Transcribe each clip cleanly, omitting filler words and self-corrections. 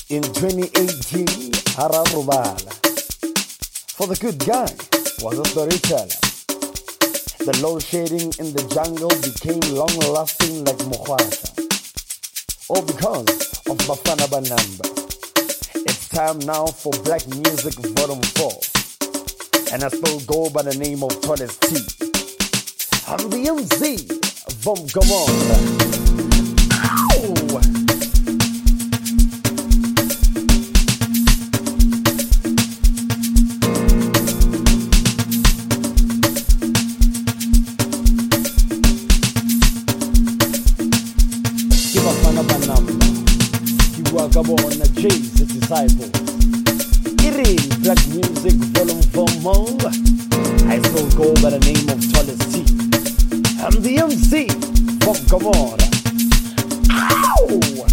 In 2018, Hararubala. For the good guy was a storyteller. The load shedding in the jungle became long-lasting like Mokwasha. All because of Bafana Banamba. It's time now for Black Music Volume 4. And I still go by the name of Toles T. I'm the MC from Gomorrah. Ow! Gabona J's the disciples. It is Black Music Volume 4. I still go by the name of Toles T. I'm the MC from Gomorrah. Ow!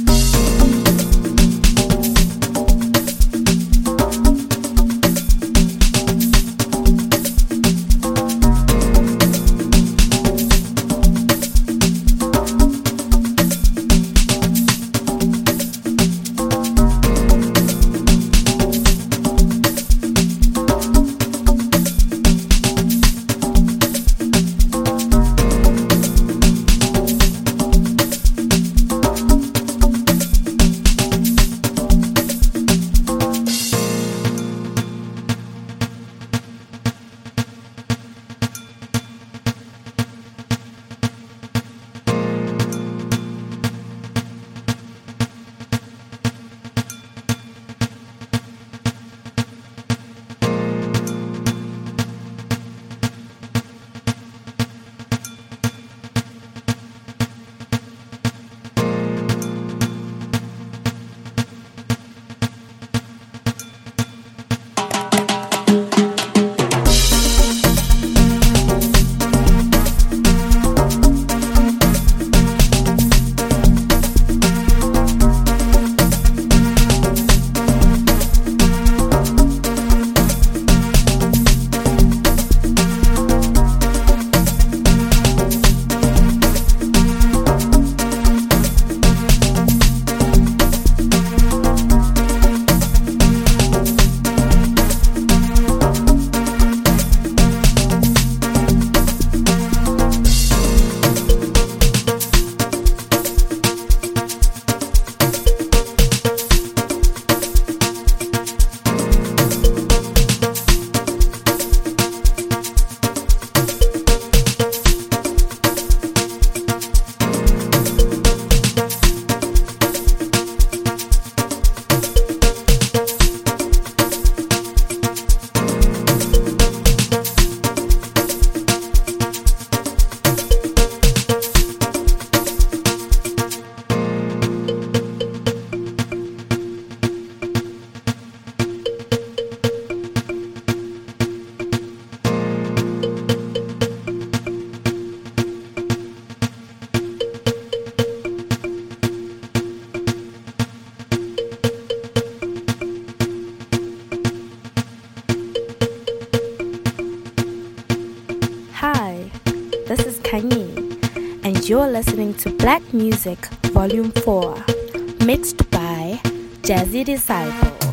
You're listening to Black Music Volume 4, mixed by Jazzy Disciples.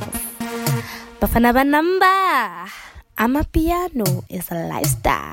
Bafana Banamba, Amapiano is a lifestyle.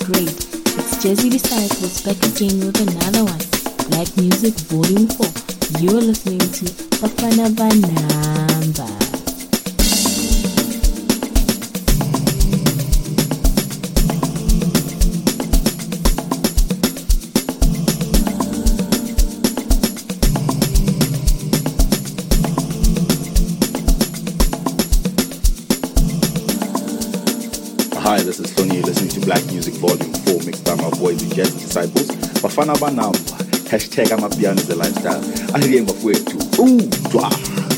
great. It's Jazzy Disciples back again with another one. Black Music Volume 4. You're listening to Bafana Banamba. Hi, this is Tony. You're listening to Black Music Volume 4, mixed by my boys, the Jazz Disciples. Bafana Banamba. Hashtag Amapiano is a lifestyle. Ahirieng bafwetu. Dwa.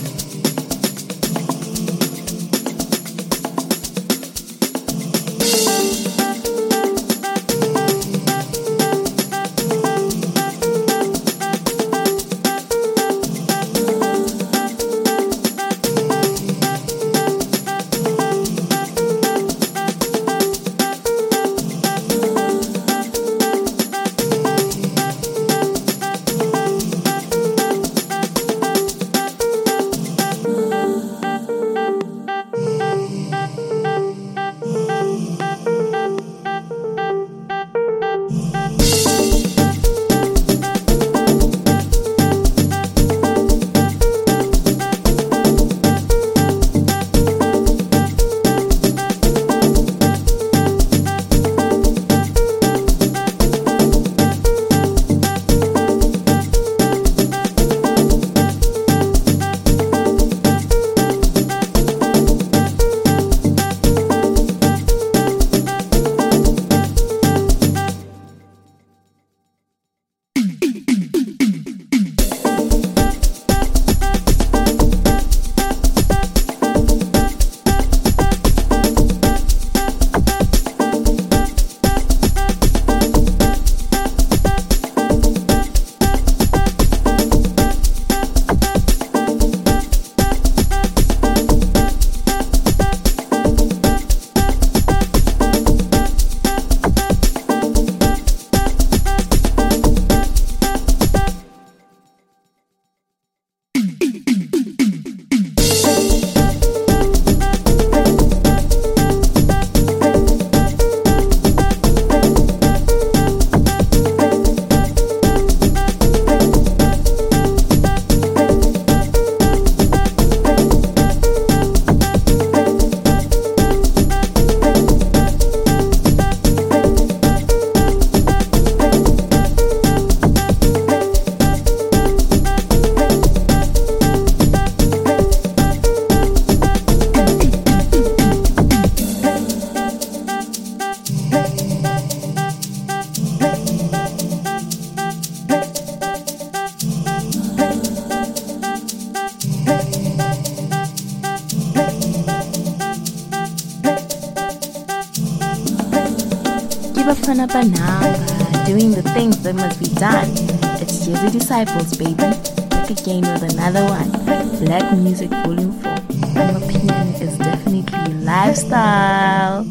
Bafana Banamba, doing the things that must be done. It's Jazzy Disciples, baby. Back again with another one. Black Music Volume 4. My opinion is definitely lifestyle.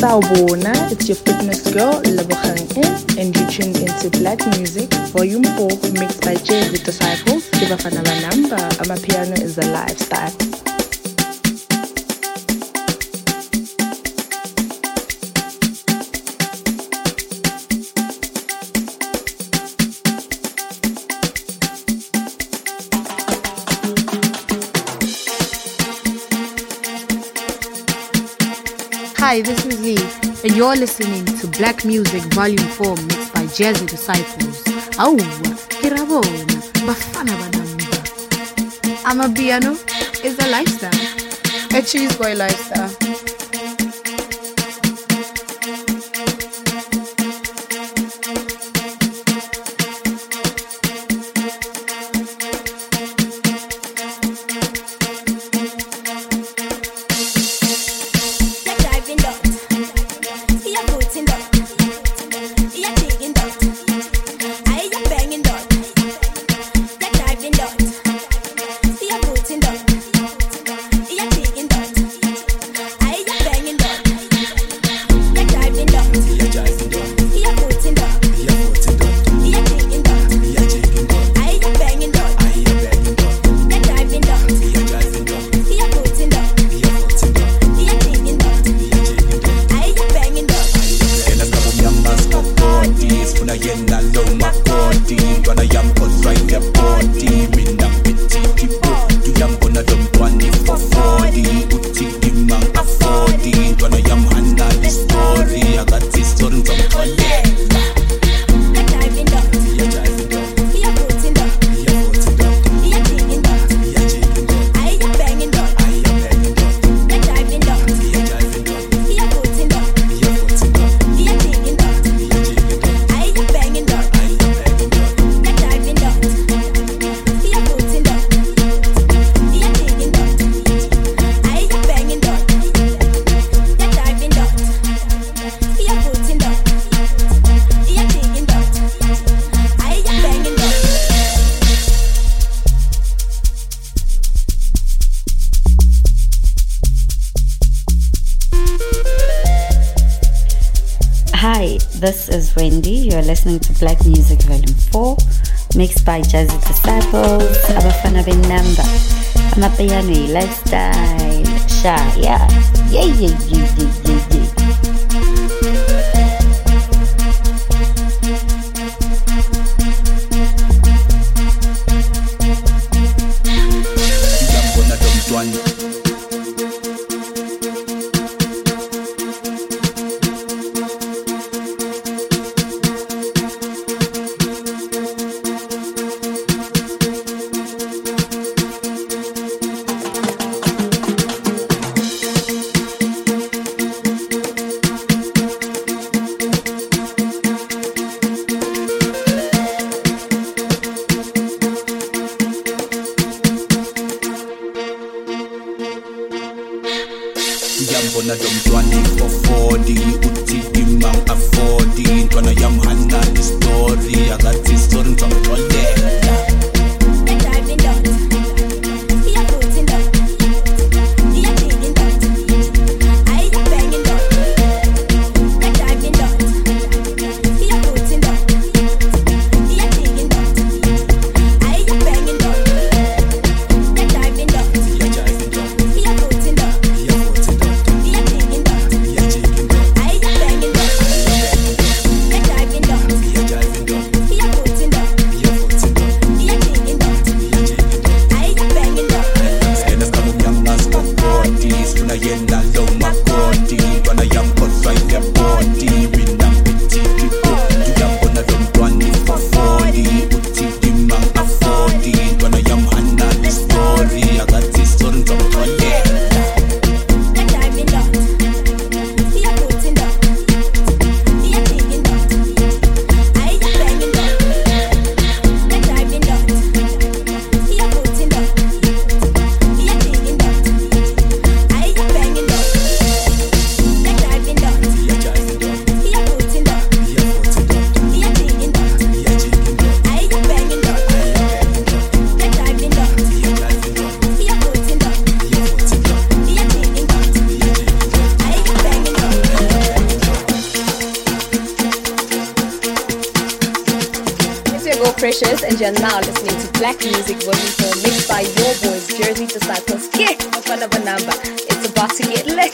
Sawubona, it's your fitness girl, Lebogang In, and you tuned into Black Music, Volume 4, mixed by Jazzy Disciples. Ibafana Banamba, Amapiano is a lifestyle. Hi, this is Lee, and you're listening to Black Music Volume 4 mixed by Jazzy Disciples. Aw, kirabona, bafana banamba. Amapiano is a lifestyle. A cheese boy lifestyle. Hi, this is Wendy. You're listening to Black Music Volume 4, mixed by Jazzy Disciples, Abafana Banamba, Amapiano lifestyle, Sha, yeah, yeah, yeah, yeah, yeah, yeah, yeah. Yambona domtwani for 40 uthi imang afford ntwana yamhanda the story akathi story ngizamtholela. Precious, and you're now listening to Black Music Volume 4, mixed by your boys, Jersey Disciples. Yeah, Bafana Banamba. It's about to get lit.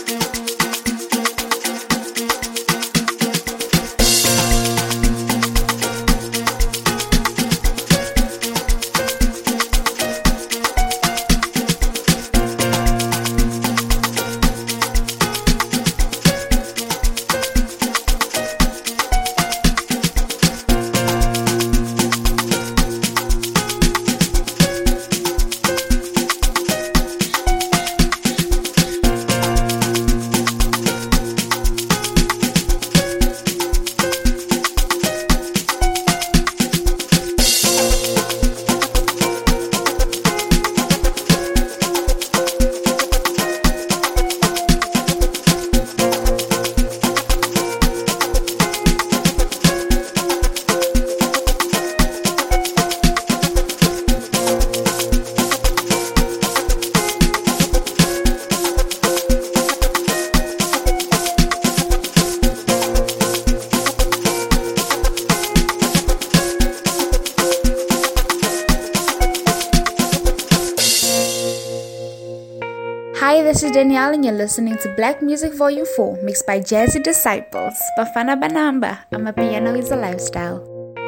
Hi, this is Danielle and you're listening to Black Music Volume 4, mixed by Jazzy Disciples. Bafana Banamba, Amapiano is a lifestyle.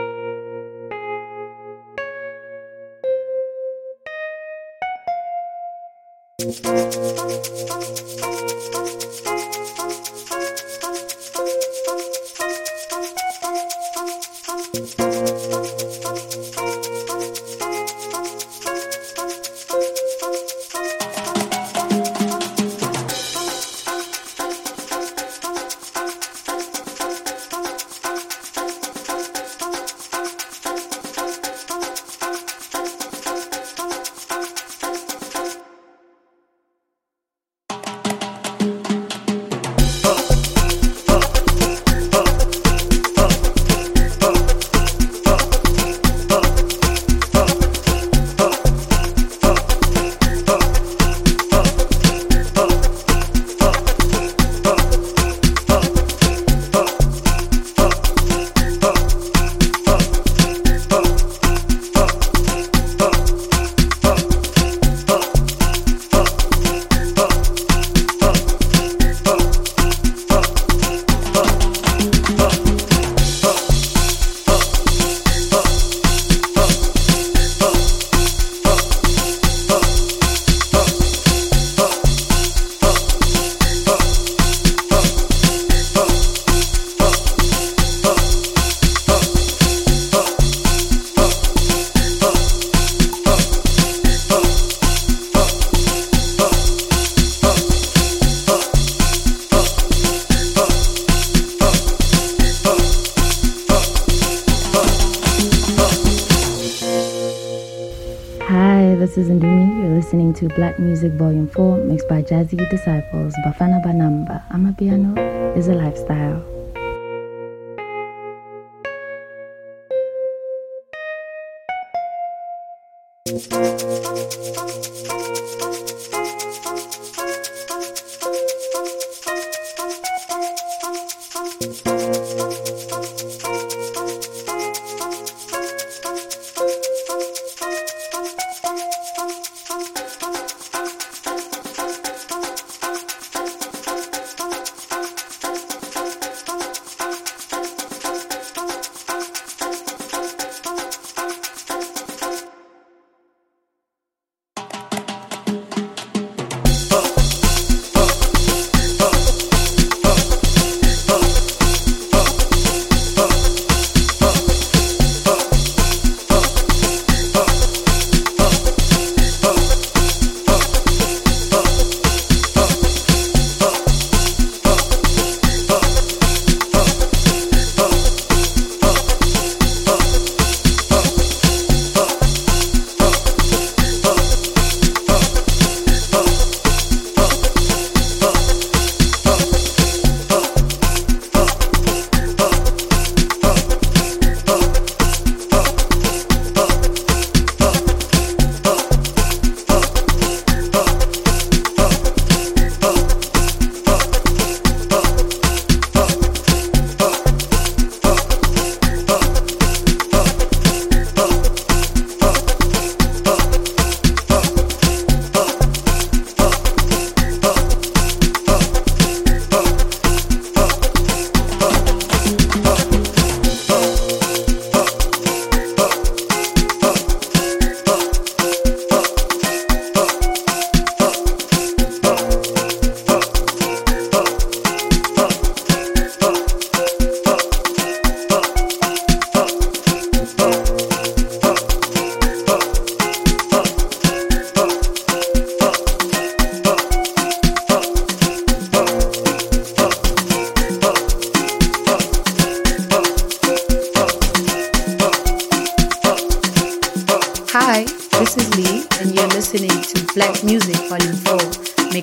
This is Ndumi. You're listening to Black Music Volume 4, mixed by Jazzy Disciples. Bafana Banamba. Amapiano is a lifestyle.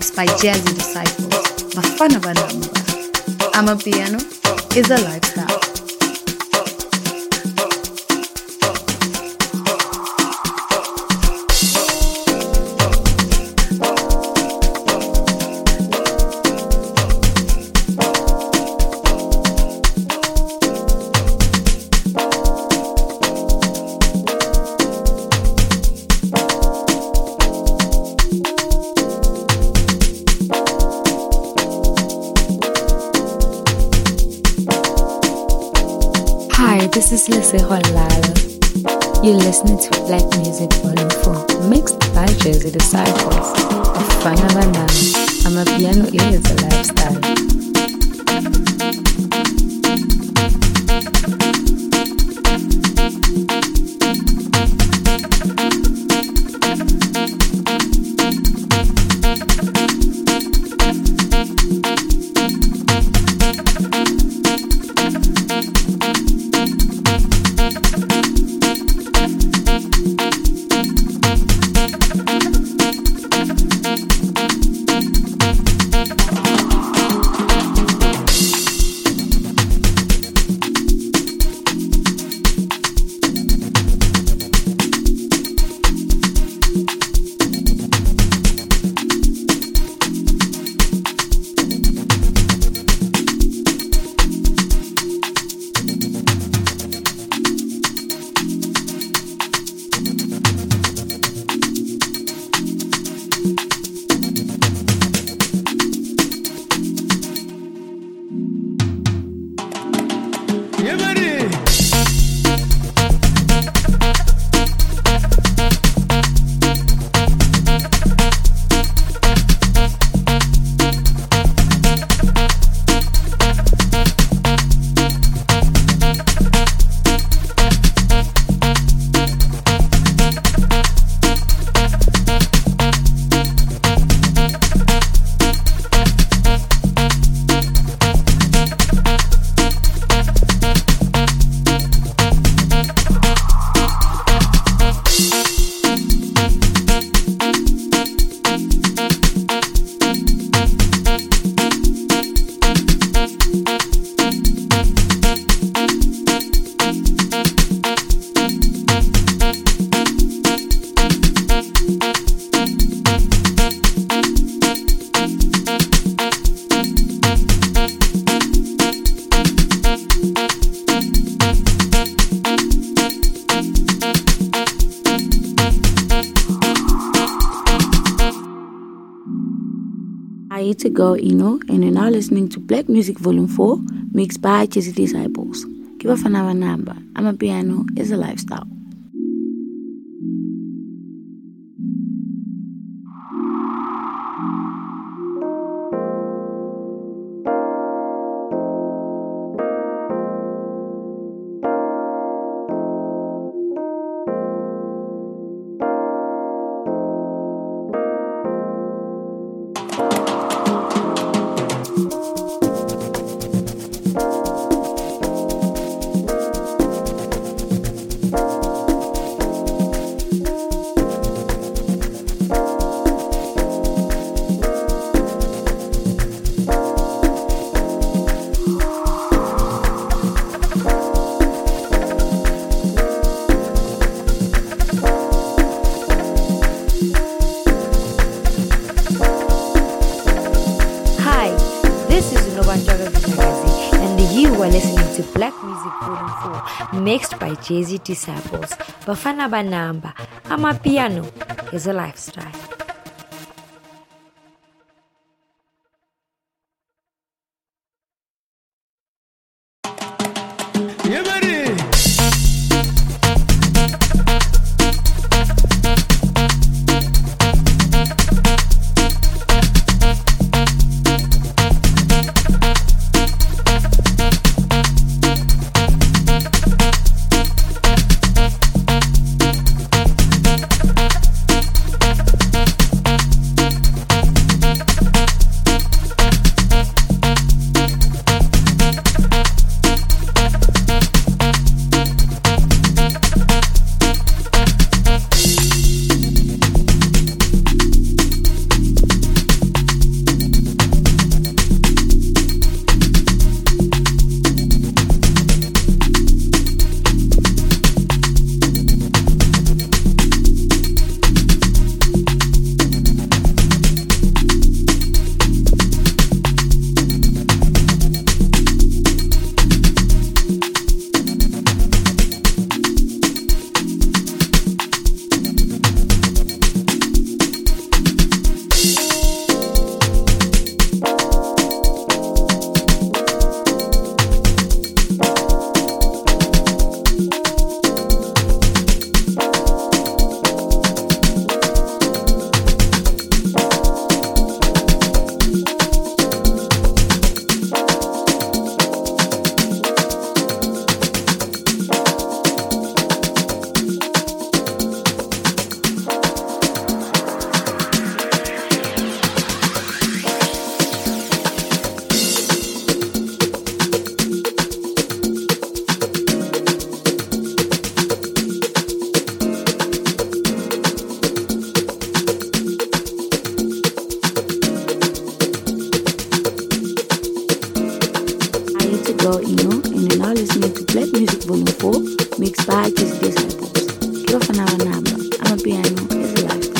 mixed by Jazzy Disciples. Bafana Banamba. Amapiano is a lifestyle. This is Lesego Lalo. You're listening to Black Music Volume 4, mixed by Jazzy Disciples. Bafana Banamba. Amapiano is a lifestyle. To go, and you're now listening to Black Music Volume 4, mixed by Jazzy Disciples. Give us another number. Amapiano is a lifestyle. Mixed by Jazzy Disciples. Bafana Banamba. Amapiano is a lifestyle. girl Eno, and you're now listening to Black Music Volume 4, mixed by Jazzy Disciples. Ke Bafana Banamba, amapiano is a lifestyle.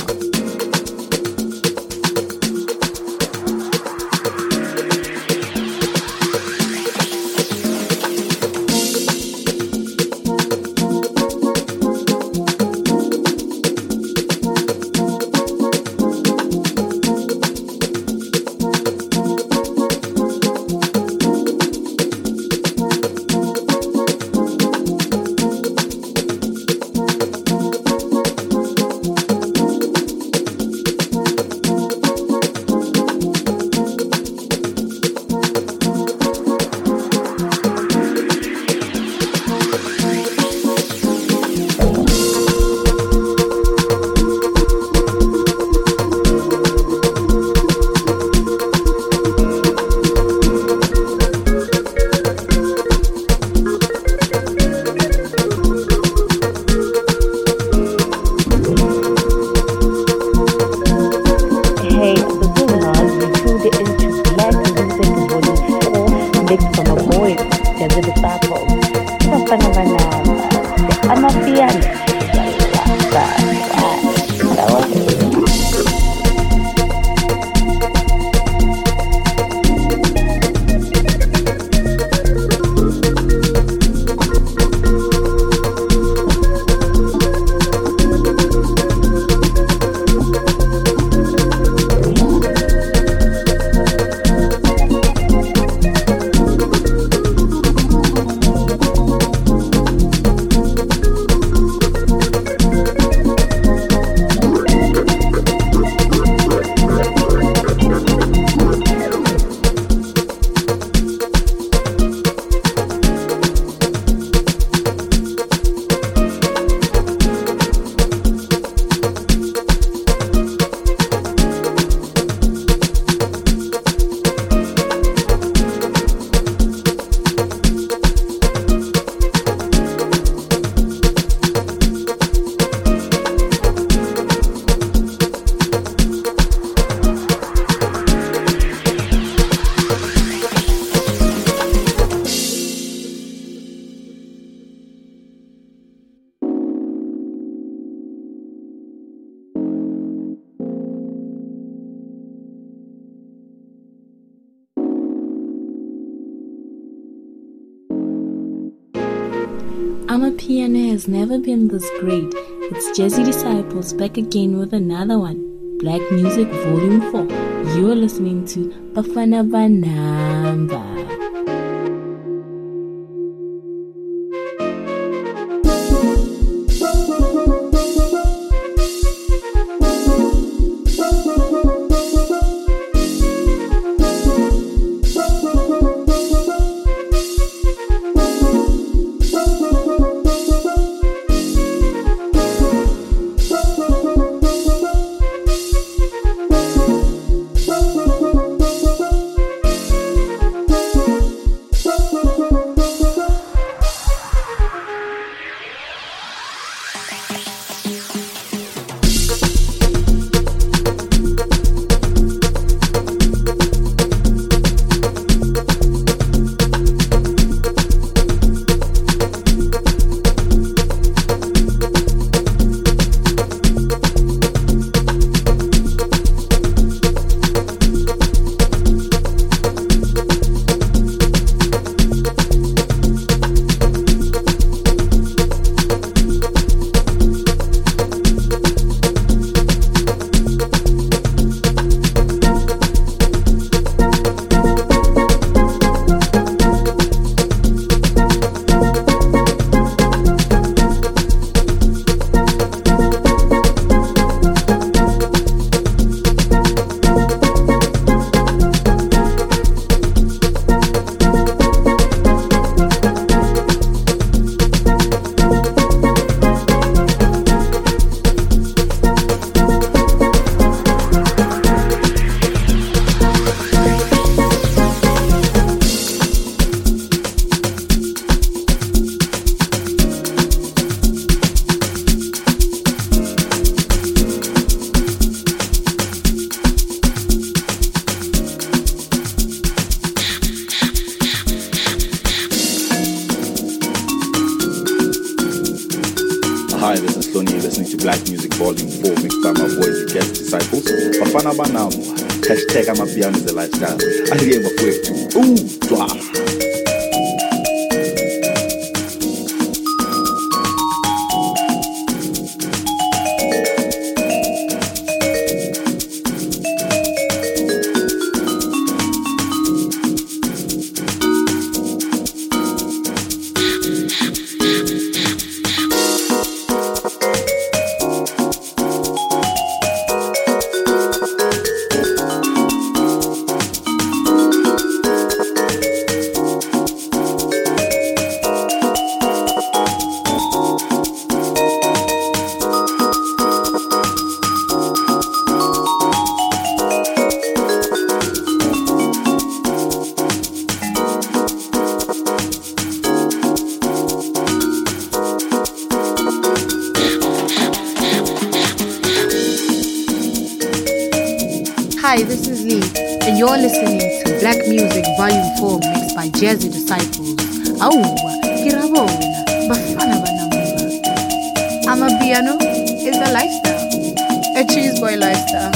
Amapiano has never been this great. It's Jazzy Disciples back again with another one. Black Music Volume 4. You're listening to Bafana Banamba. to Black Music Volume 4, mixed by my boys, the Jazz Disciples. Bafana Banamba, hashtag Amapiano is a lifestyle. I hear my way too. Ooh, dwa. Hi, this is Lee, and you're listening to Black Music Volume 4 mixed by Jazzy Disciples. Kirabona, Bafana Banamba. Amapiano is a lifestyle. A cheese boy lifestyle.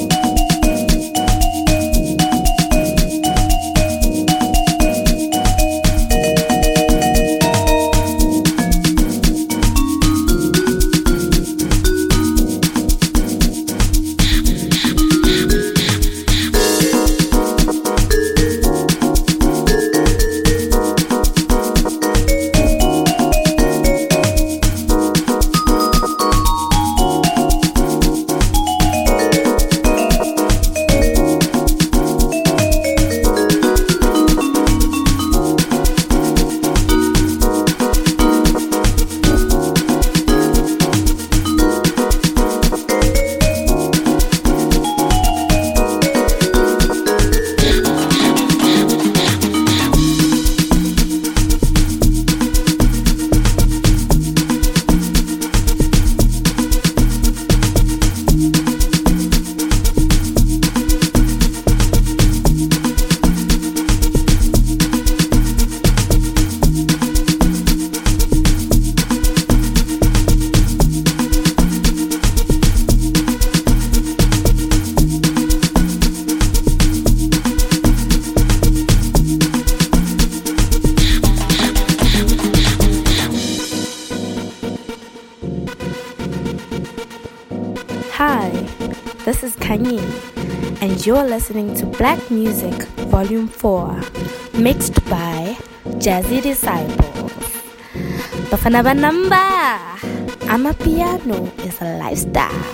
Hi, this is Kanye, and you're listening to Black Music Volume 4, mixed by Jazzy Disciples. Bafana Banamba, Amapiano is a lifestyle.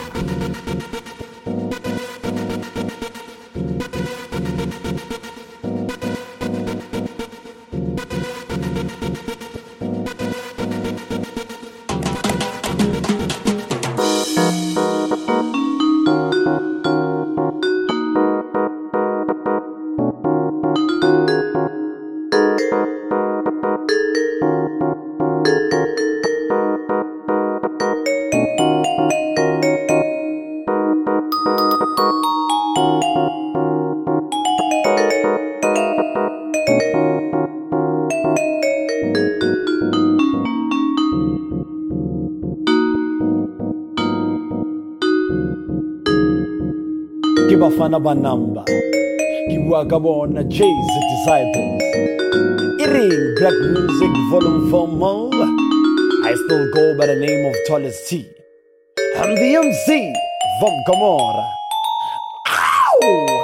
Bafana Banamba, Kiwakabona Jay's Disciples. Eating Black Music Volume 4 mode. I still go by the name of Tallest T. I'm the MC from Gomorrah. Ow!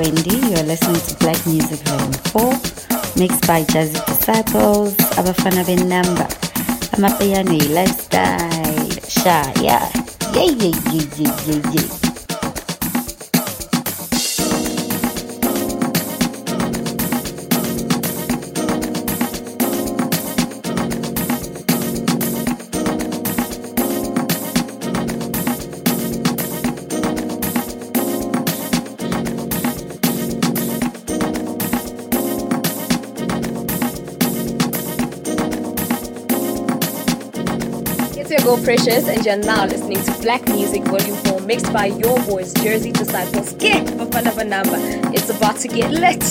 Wendy. You're listening to Black Music Volume 4, mixed by Jazzy Disciples, Abafana Benamba, Amapiano Lifestyle, Sha, yeah. Go Precious, and you're now listening to Black Music Volume 4, mixed by your boys, Jersey Disciples. Get Bafana Banamba. It's about to get lit.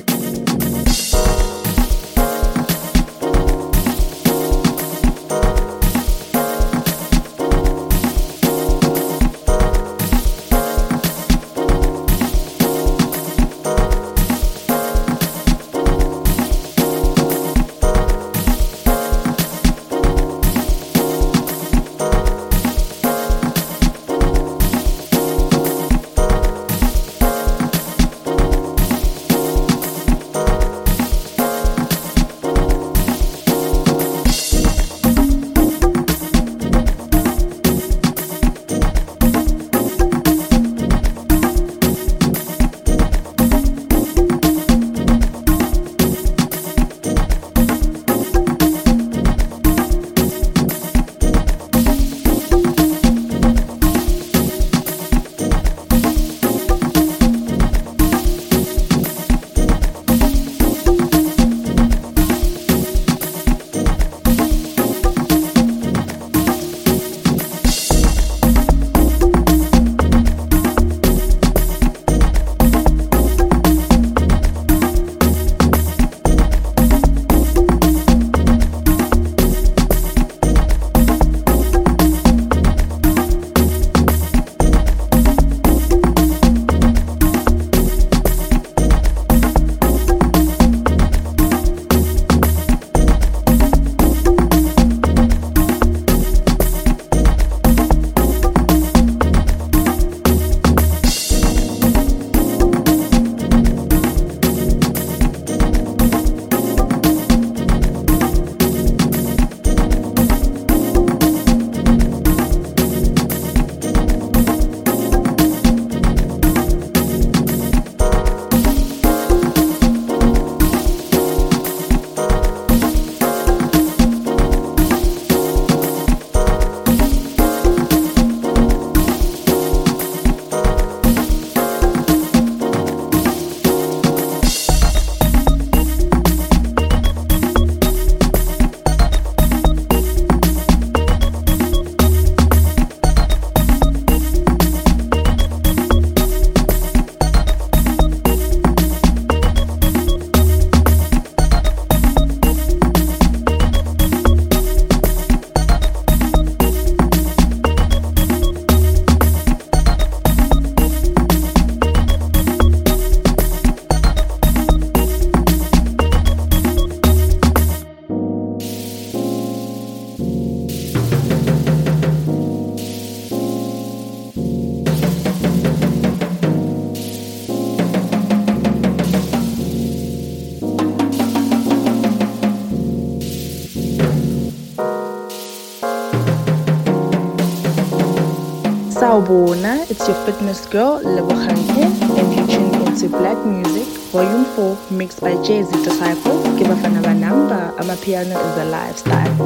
Sawubona, it's your fitness girl, Lebohang, and you tune into Black Music Volume 4, mixed by Jazzy Disciple. Give Bafana Banamba, Amapiano is a lifestyle.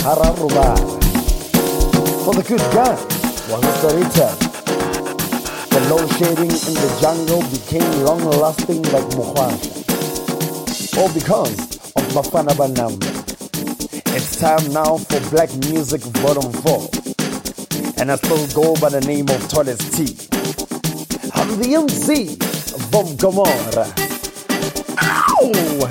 hararubala. For the good guy was a storyteller. The load shedding in the jungle became long-lasting like Mukhwasha. All because of Bafana Banamba. It's time now for Black Music Volume 4. And I still go by the name of Toles T. I'm the MC from Gomorrah. Ow!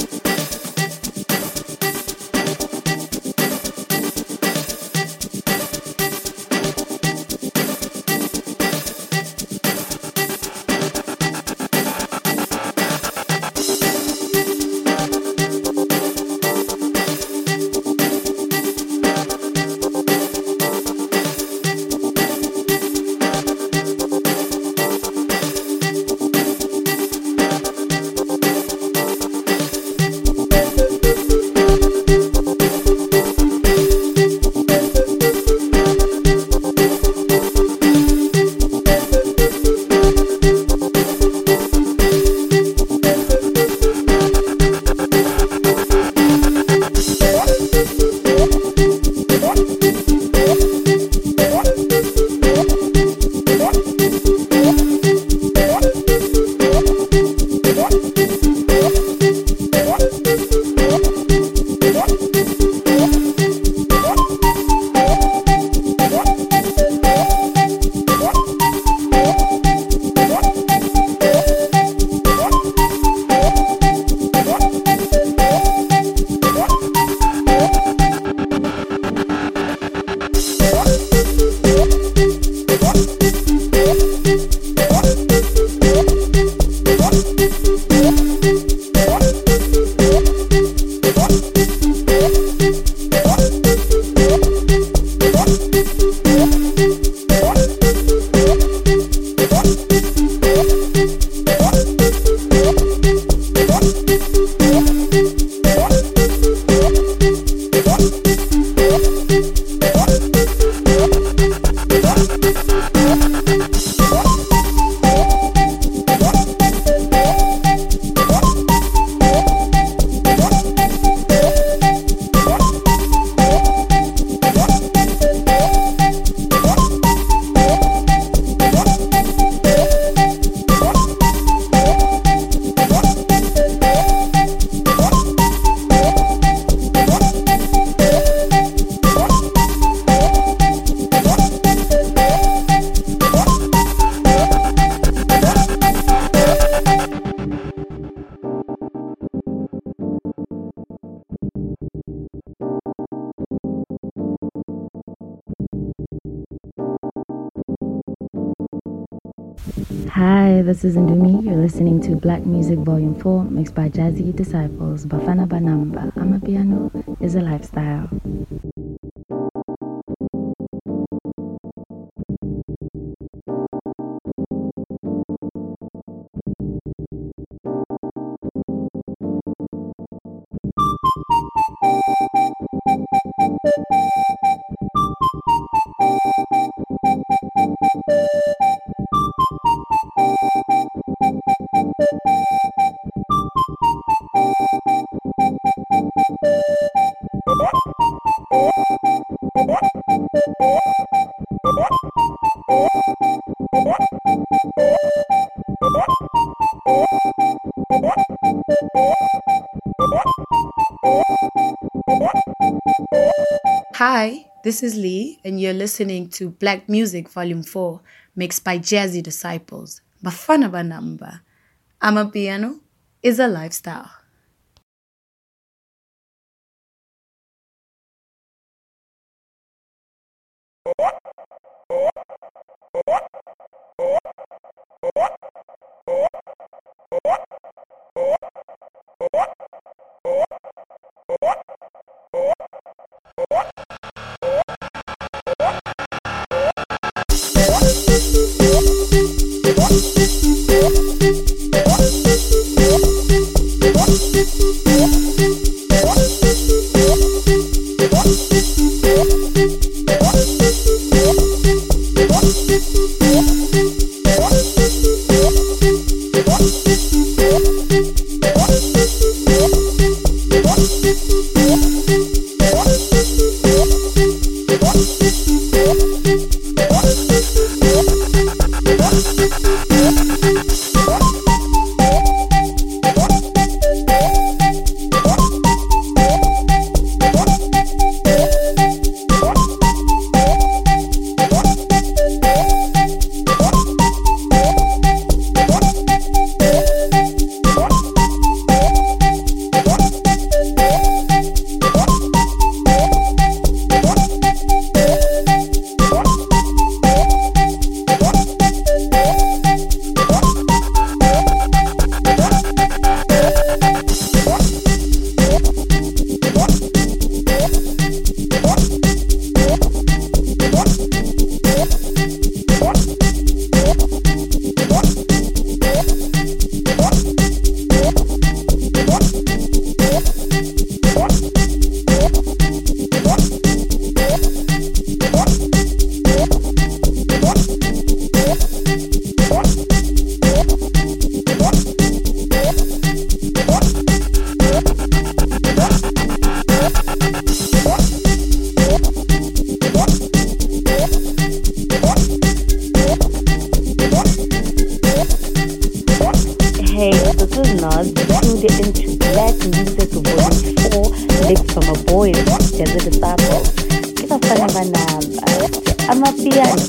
Hi, this is Ndumi. You're listening to Black Music Volume 4, mixed by Jazzy Disciples. Bafana Banamba. Amapiano is a lifestyle. Hi, this is Lee, and you're listening to Black Music Volume 4, mixed by Jazzy Disciples. Bafana Banamba. Amapiano is a lifestyle. this is Nas. Tuned into Black Music Volume 4, mixed from a boy, Jazzy Disciple. Give a fun of a number. I'm a piano.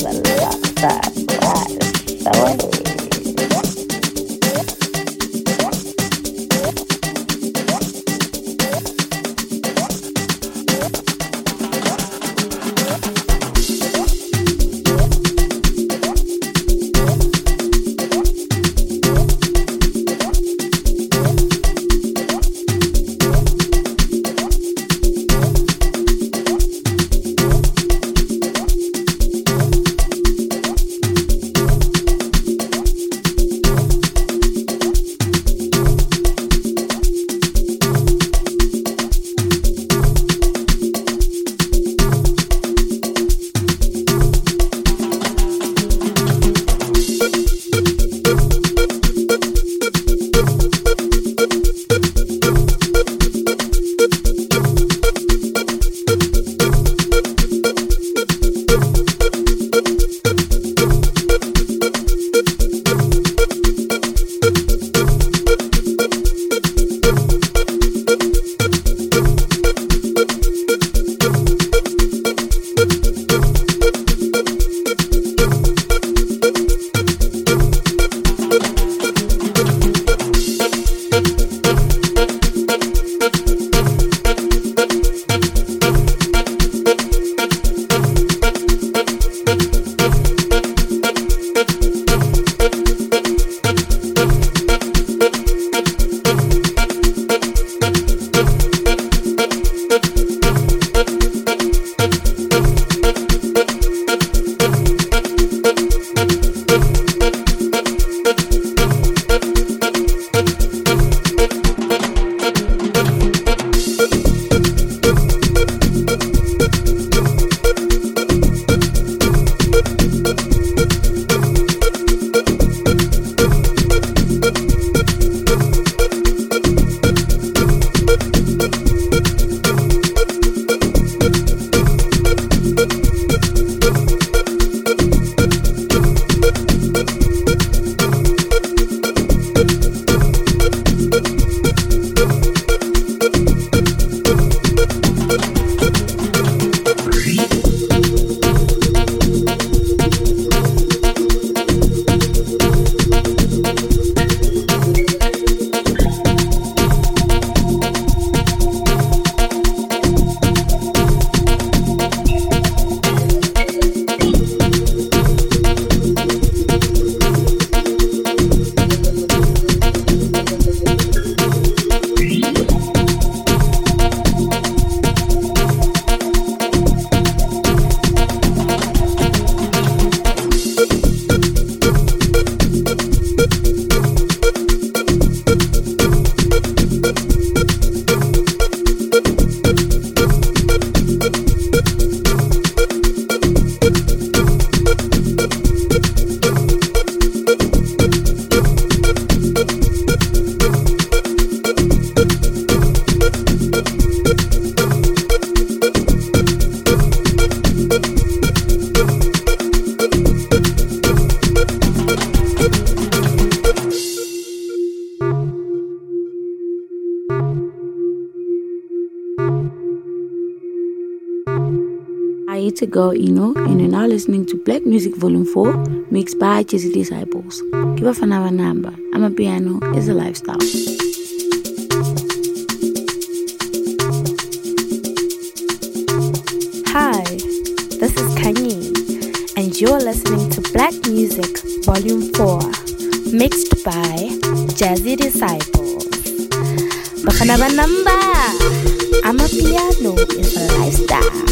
To go, and you're now listening to Black Music Volume 4, mixed by Jazzy Disciples. Give us another number. I'm a piano is a lifestyle. Hi, this is Kanye, and you're listening to Black Music Volume 4, mixed by Jazzy Disciples. Bafanaba number. I'm a piano is a lifestyle.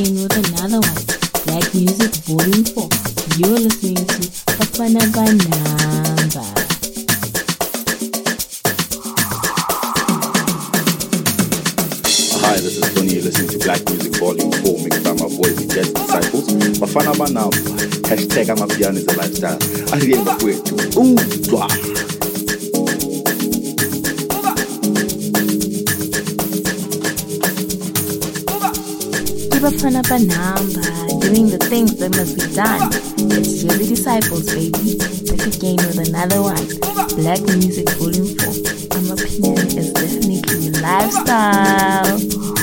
again with another one. Black Music Volume 4. You're listening to Bafana Banamba. Hi, this is Tony. You're listening to Black Music Volume 4, mixed by my boys and Jazz Disciples. Bafana Banamba. Hashtag Amapiano is a lifestyle. Ahiriemba kwetu. Twa. Bafana Banamba, doing the things that must be done. It's Jazzy Disciples, baby. Back again with another one. Black Music Volume 4. Amapiano is definitely a lifestyle.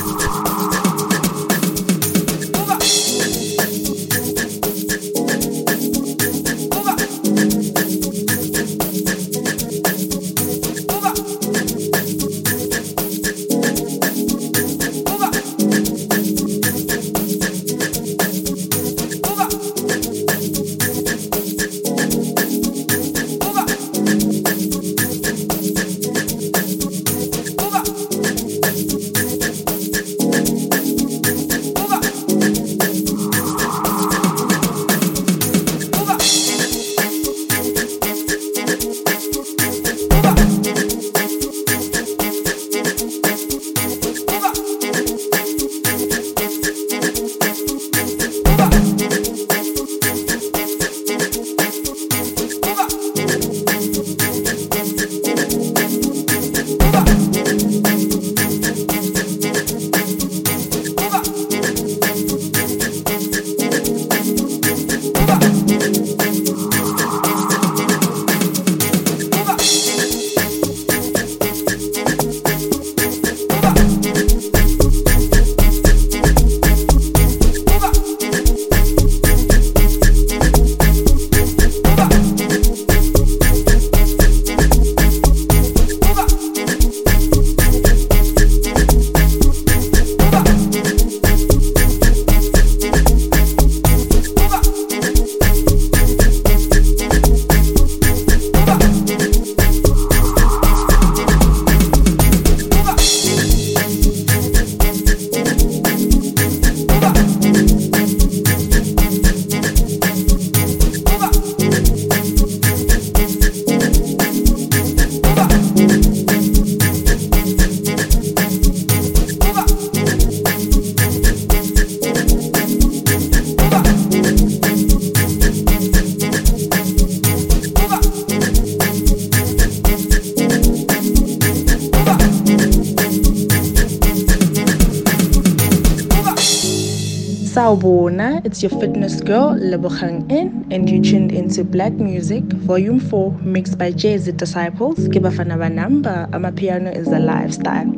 Sawubona, it's your fitness girl, Lebogang N, and you tuned into Black Music, Volume 4, mixed by Jazzy Disciples. Bafana Banamba, Amapiano is a lifestyle.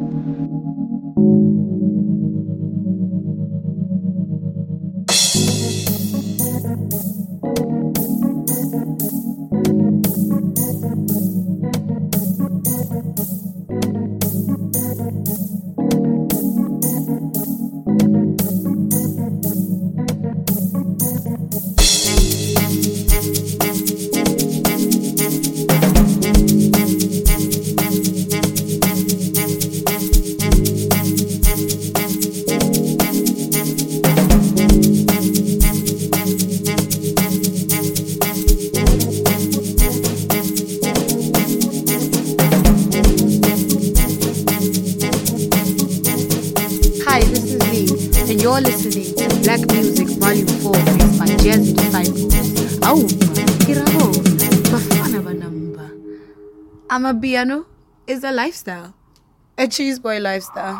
You're listening to Black Music Volume 4 mixed by Jazzy Disciples. Kirabo, Bafana Banamba. Amapiano is a lifestyle. A cheese boy lifestyle.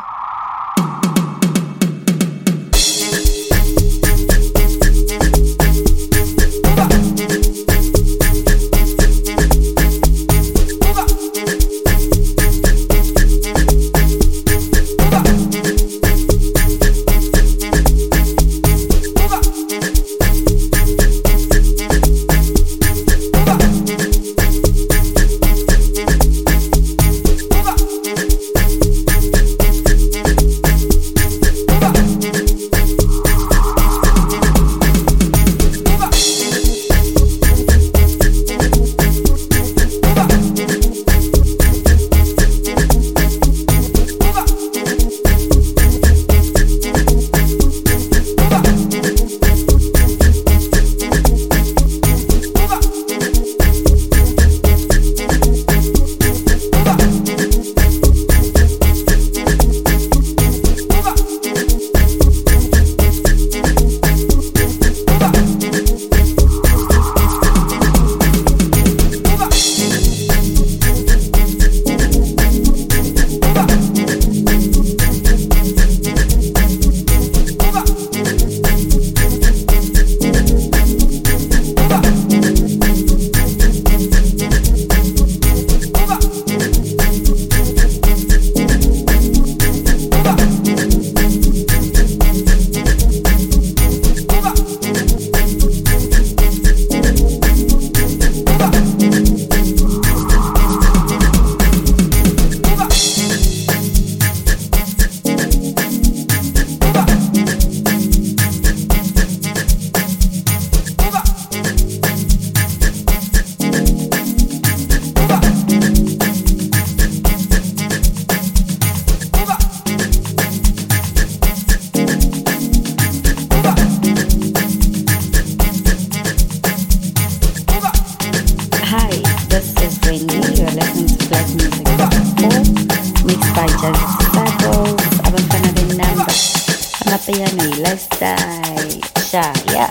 lifestyle. Sha, yeah.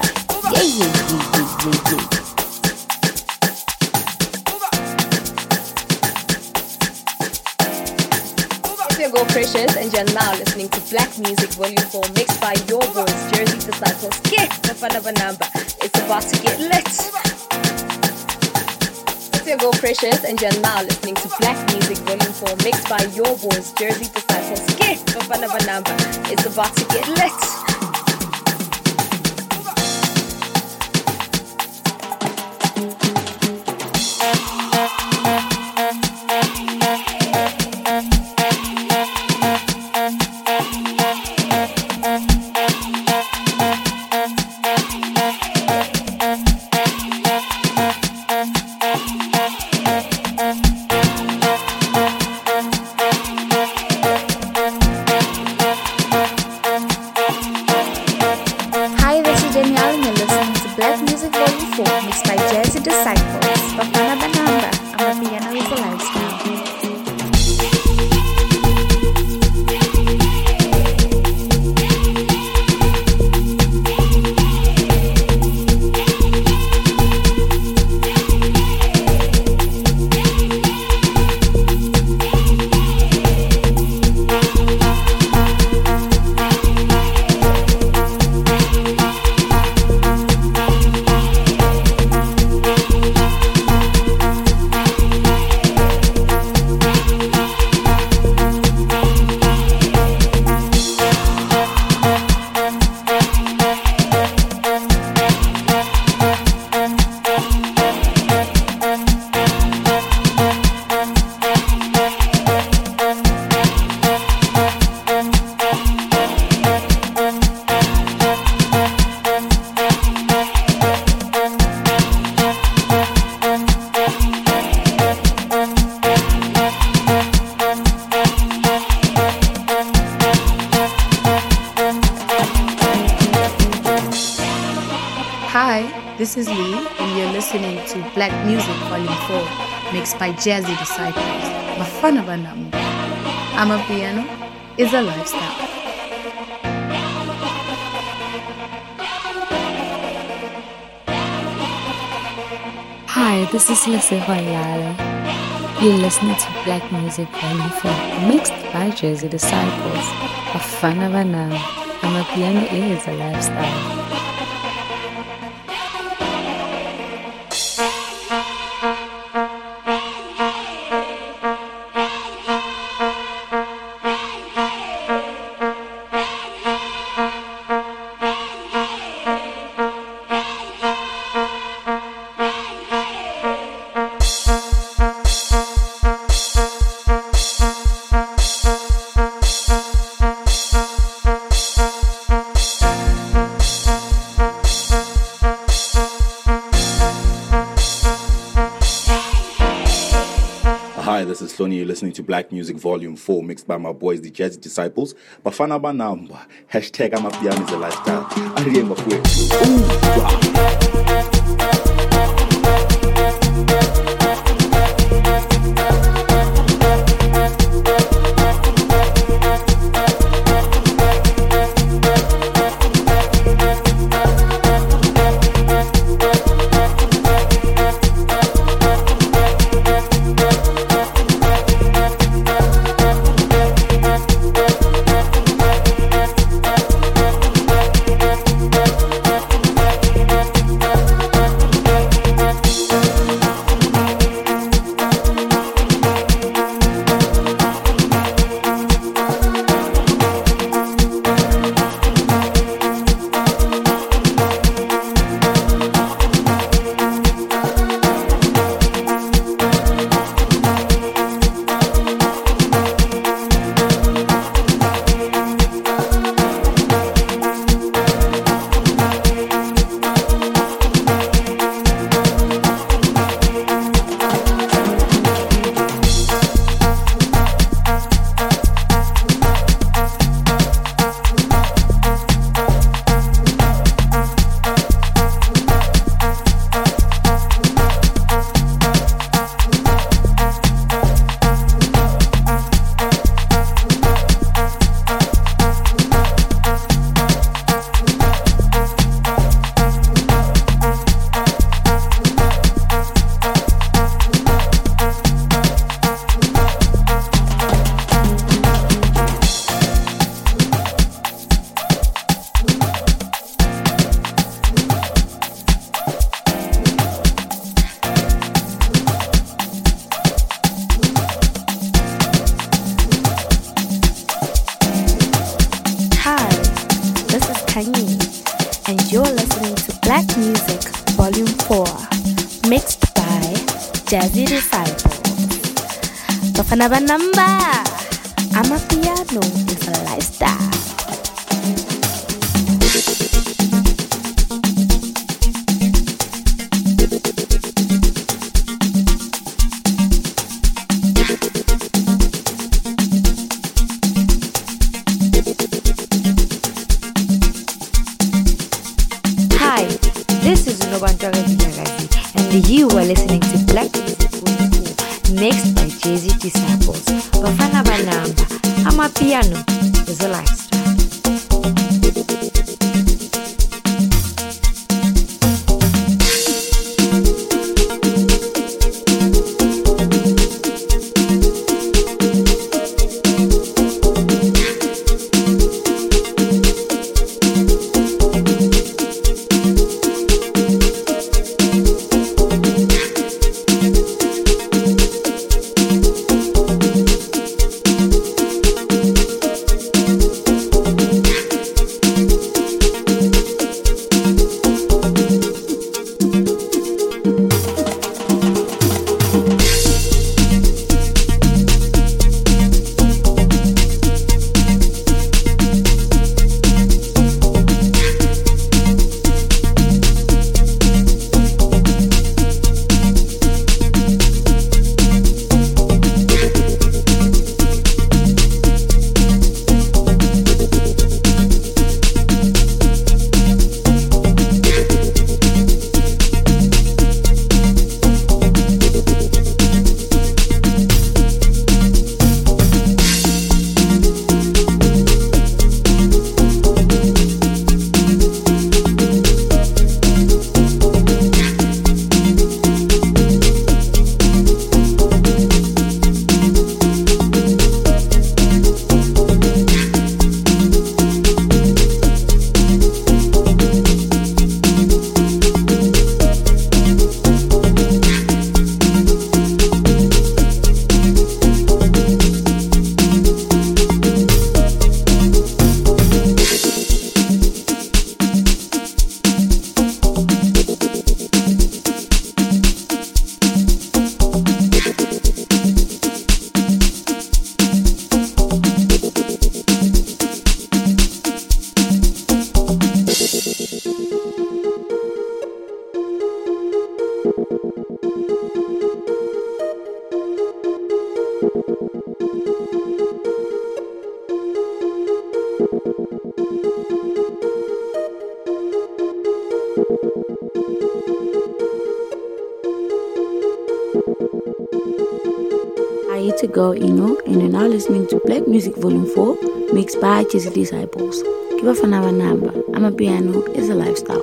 It's your girl Precious, and you're now listening to Black Music Volume 4, mixed by your boys, Jersey Disciples. Get Bafana Banamba. It's about to get lit. It's your girl Precious, and you're now listening to Black Music Volume 4, mixed by your boys, Jersey Disciples. Get Bafana Banamba. It's about to get lit. This is Lee, and you're listening to Black Music Volume 4, mixed by Jazzy Disciples. Bafana Banamba. Amapiano is a lifestyle. Hi, this is Lesego Lala. You're listening to Black Music Volume 4, mixed by Jazzy Disciples. Bafana Banamba. Amapiano is a lifestyle. This is Sloney. You're listening to Black Music Volume 4, mixed by my boys, the Jazzy Disciples. Bafana Banamba. Hashtag Amapiano is a lifestyle. Ariemba and you're listening to Black Music Volume 4, mixed by Jazzy Disciples. Bafana Banamba, Amapiano is a lifestyle. Hi, this is Nobantara Dinagazi, and you are listening to Black Music Volume 4, mixed by Jazzy Disciples. Bafana Banamba, Amapiano is a lifestyle. To go, and you're now listening to Black Music Volume 4, mixed by Jazzy Disciples. Give a Bafana Banamba, Amapiano is a lifestyle.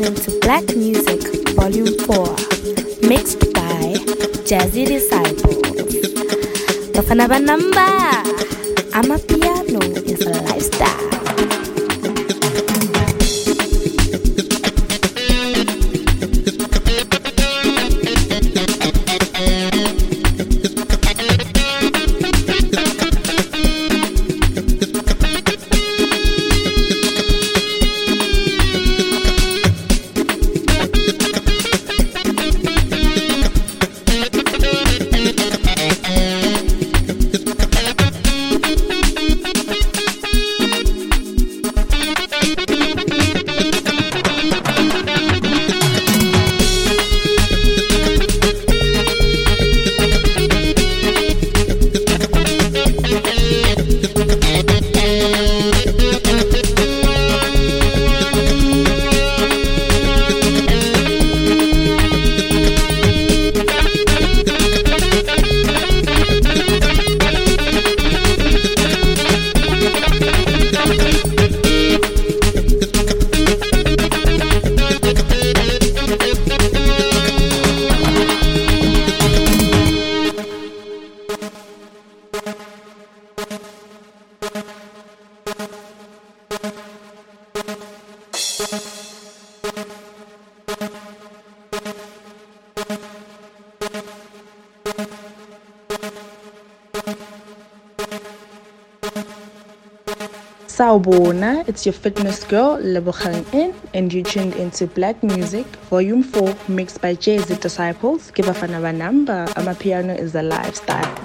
listening to Black Music Volume 4, mixed by Jazzy Disciples. Bafana Banamba, Amapiano is a lifestyle. Sawubona, it's your fitness girl, Lebogang In, and you tuned into Black Music, Volume 4, mixed by Jazzy Disciples. Give Bafana Banamba, Amapiano is a lifestyle.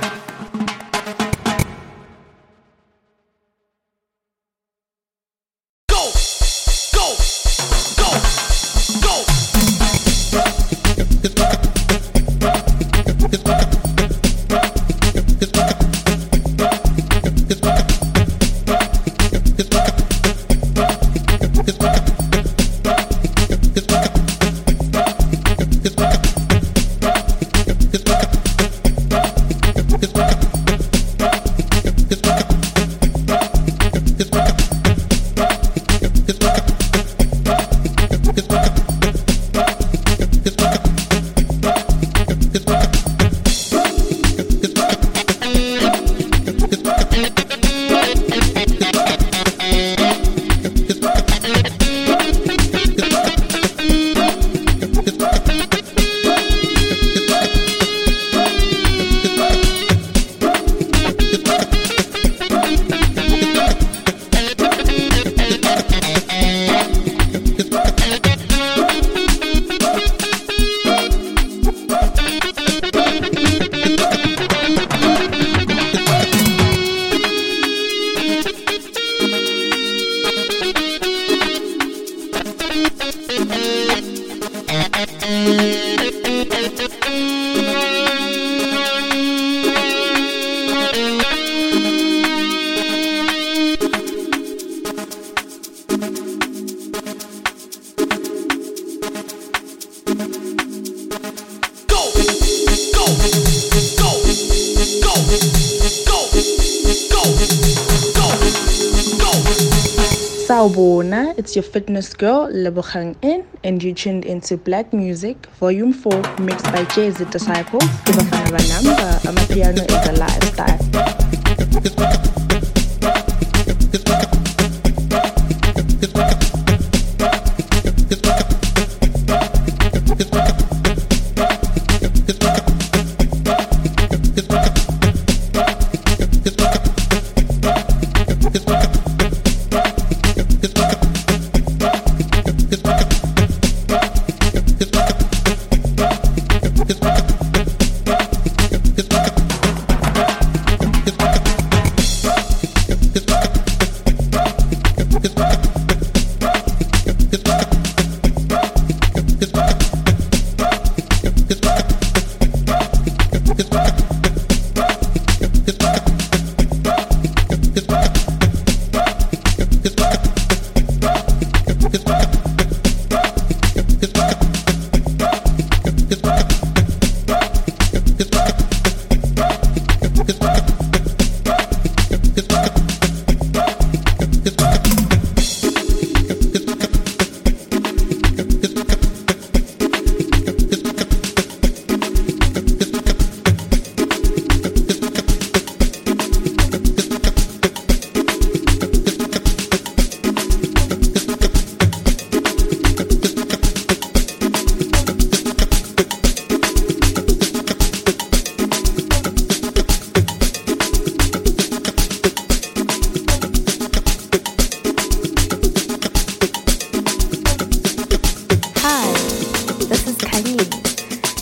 Sawubona, it's your fitness girl, Lebogang In, and you tuned into Black Music, Volume 4, mixed by Jazzy Disciples. Give Bafana Banamba, Amapiano is a lifestyle.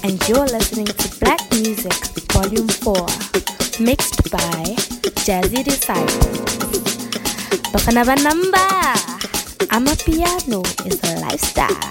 and you're listening to Black Music Volume 4, mixed by Jazzy Disciples. Bafana Banamba, Amapiano is a lifestyle.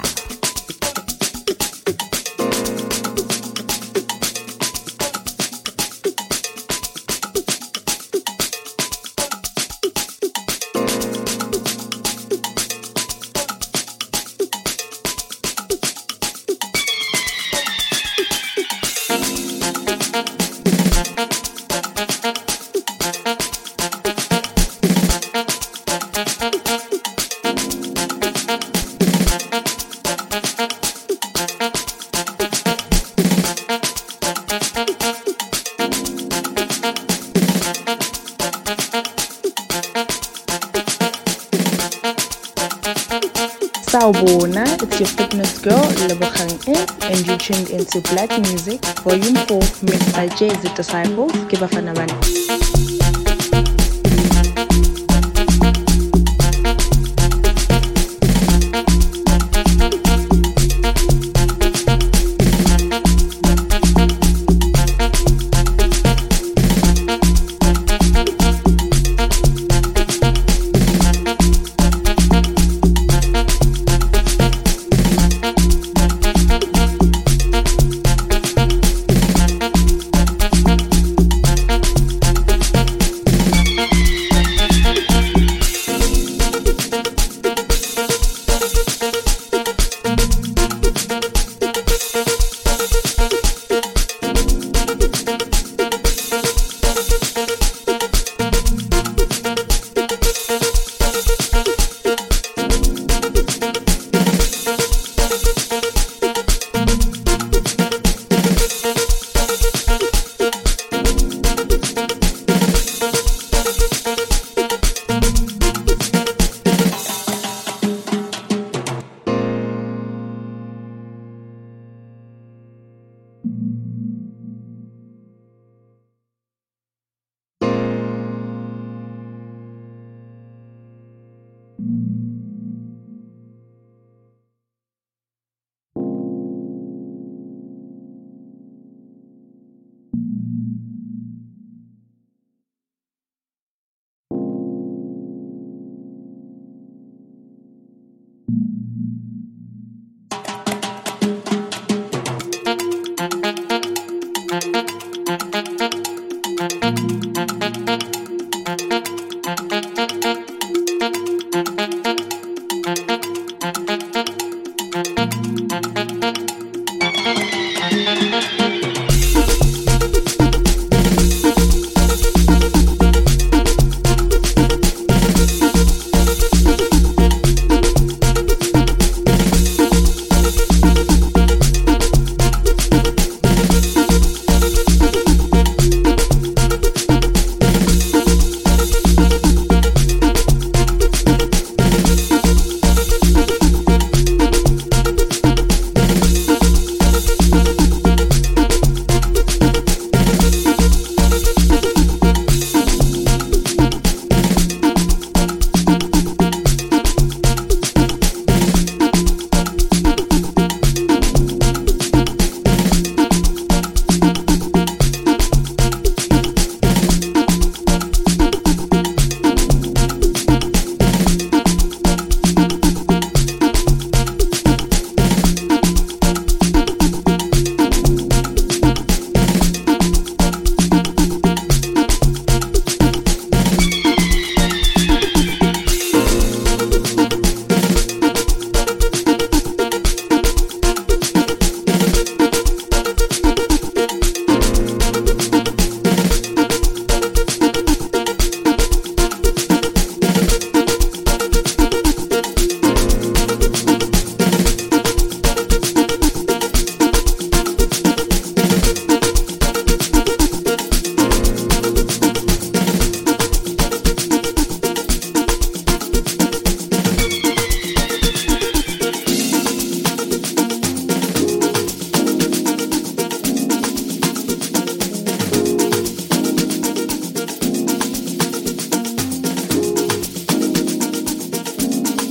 Sawubona, it's your fitness girl, Lebogang N, and you tuned into Black Music Volume 4, mixed by Jazzy Disciples. Give a fan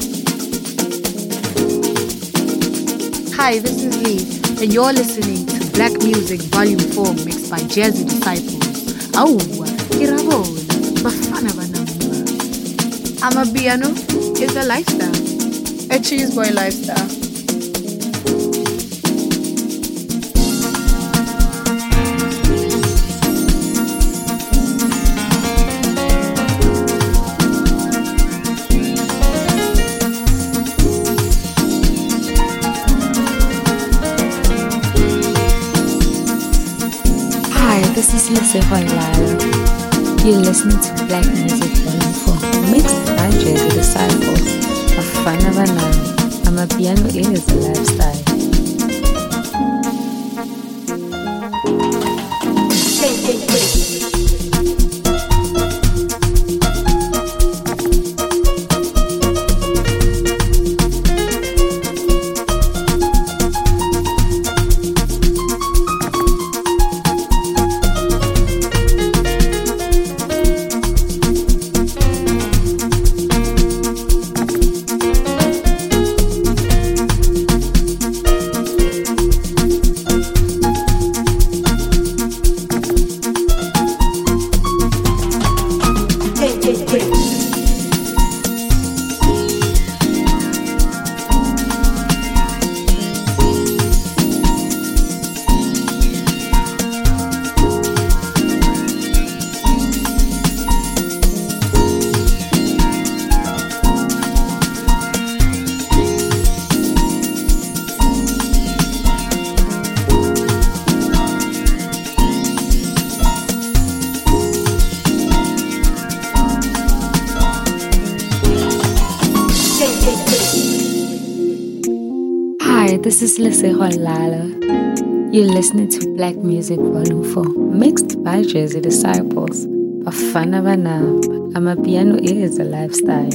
Hi, this is Lee, and you're listening to Black Music Volume 4 mixed by Jazzy Disciples. Awu, kirabona, bafana banamba. Amapiano is a lifestyle. A cheese boy lifestyle. This is Lise Hoylala. You're listening to Black Music Volume 4, mixed by Jazzy Disciples. Bafana banamba, amapiano is a lifestyle. This is Lise Hoylala. You're listening to Black Music Volume 4, mixed by Jazzy Disciples. Bafana banamba, amapiano is a lifestyle.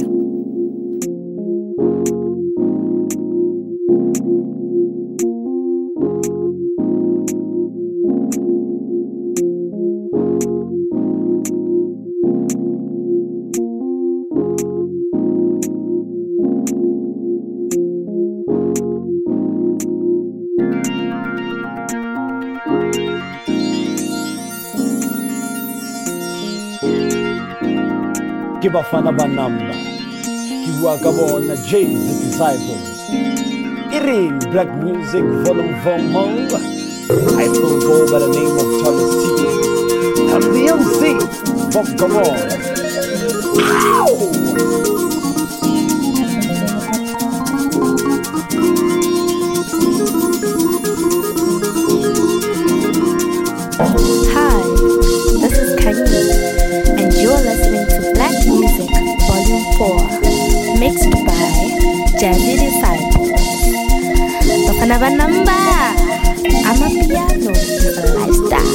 Bafana banamba, kiwakabona Jazzy Disciples. Eating Black Music Volume 4 mode. I still go by the name of Thomas T. I'm the MC from Gabon. Ow! Hi, this is Kanye, and you're listening to Black Music Volume 4, mixed by Jazzy Disciples. Bafana banamba, amapiano is a lifestyle.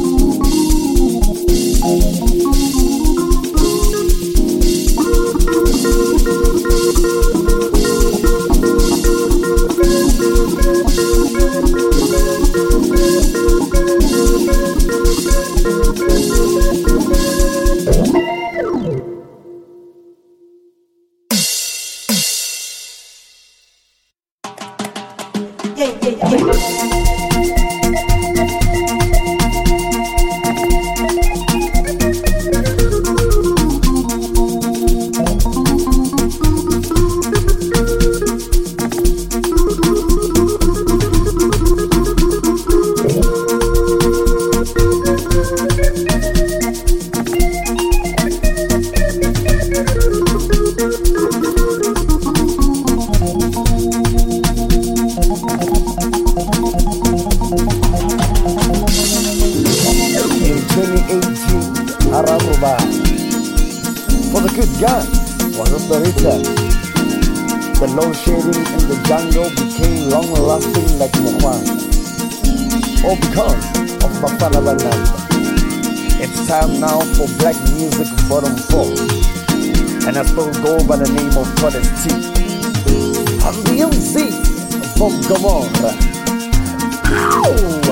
For the good guy was a storyteller. The load shading in the jungle became long-lasting like Mohan. All because of Bafana banamba. It's time now for Black Music Volume 4. And I still go by the name of Thomas T. I'm the MC from Gomorrah. Ow!